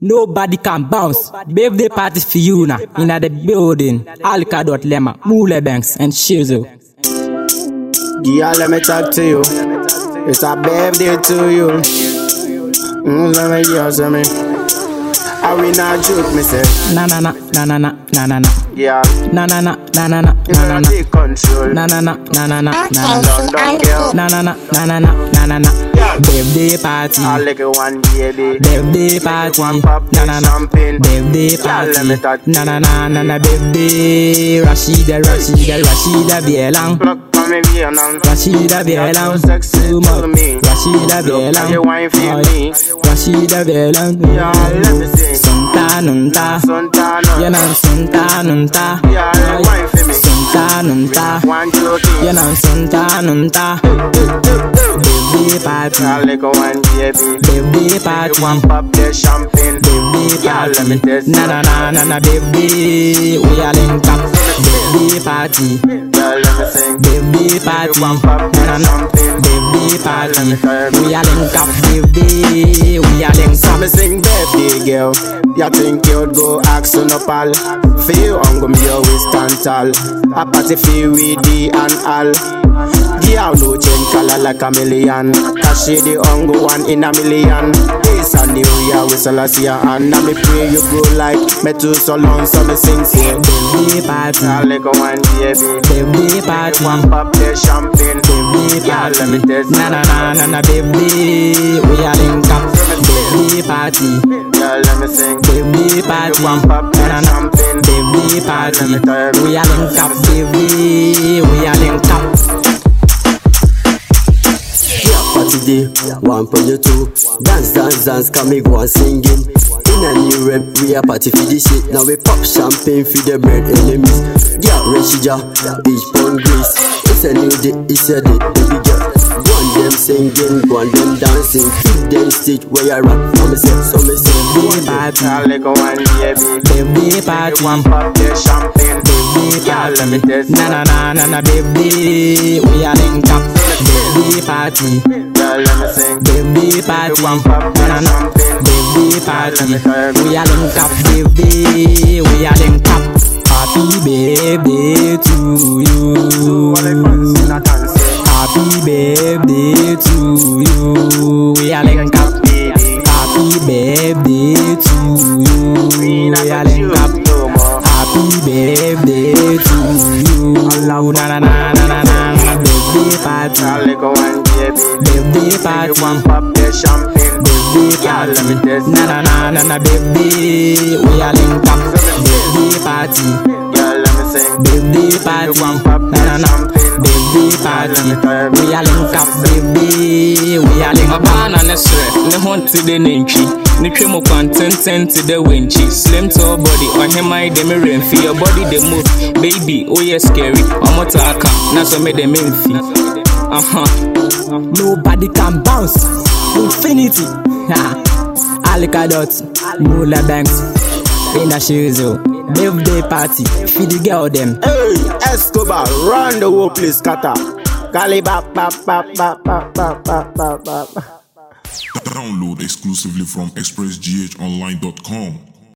Nobody can bounce. Birthday party for you now. In the building. Alka.Lema, Mule Banks, and Shizo. Yeah, let me talk to you. It's a birthday to you. Let me hear me. I will not joke, me say. Na na na na na na na na na. Yeah. Na na na na na na na na. Take control. Na na na na na na na na. London girl. Na na na na na na na na na. Birthday party. I like a one baby. Birthday party. One pop Na na na. champagne. Birthday Yeah, let me touch party. Na na na na na. Birthday. Rashida Bielang. Pluck for me Vietnam. Rashida Bielang. You're so sexy Too to much. me. Rashida Look at Bielang. your wine for me. Rashida Bielang. Yeah, let me sing. Sunta nunta. Santana. You know sunta nunta. Yeah, let me wine for me. Sunta nunta. One joking. You know sunta nunta. Birthday party. I like a one baby. Birthday party. One pop the champagne. Birthday Yeah, let me party. test. Na na na na na birthday. We are linked up. Birthday party. Yeah, let me sing. Birthday party. One pop the Na na na. champagne. Birthday party. Let me tell you. We are linked up. Birthday. We are linked So up. me sing birthday girl. You think you'd go ask on a pal? For you, I'm gonna be always stand tall. A party for we D and all. Yeah, no change color like a million. Cause she the only one in a million. It's a new year with Celestia and now me pray you grow like me too so long. So me sing say Birthday party. I like a one baby. Birthday party. One pop the champagne. Birthday Yeah, let me party. test. Na na na na na birthday. We are linked up. Birthday party. Yeah, let me sing. Birthday party. One pop the Na na na. champagne. Birthday party. Let me tell you. We are linked up. Birthday. We are linked up. Party day, one for you two. Dance, come me go and singing. In a new rep, we a party for this shit. Now we pop champagne for the bread enemies. Yeah, Rashida, beach pond grease. It's a new day, it's a day, baby girl. Go on them singing, go on them dancing. Keep them stage where you rock. So me say, Birthday party. I like a one baby. Birthday party. One pop the champagne. Birthday Yeah, let me party. test. Na na na na na birthday. We are linked up. Birthday party. Yeah, let me sing. Birthday party. One pop the Na na na. champagne. Birthday party. Let me We are linked up. Birthday. We are linked up. Happy birthday to you. Happy birthday to you. We are linked up. Happy birthday to you. We are linked up. Happy birthday to you. Na na na na na na. Birthday party. I like a one baby. Birthday party. One pop the champagne. Birthday Yeah, let me party. test. Na na na na na. Birthday. We are linked up. Birthday party. Yeah, let me sing. Birthday party. One pop the Na na na. champagne. Birthday party. We are linked up. Birthday. We are linked up. Abana nesre, ne hunt to the ninchi. Ne twemo content to the winchy. Slim tall body, on him I dem for your body they move. Baby, oh yeah scary. Omotaka, na so me dem infi. Nobody can bounce. Infinity. Alka.Mule Banks. In the Shizo. Birthday party. Feed the girl them. Hey, Escobar, run the whole place, scatter. Cali bap bap bap bap bap bap bap bap bap. Download exclusively from expressghonline.com.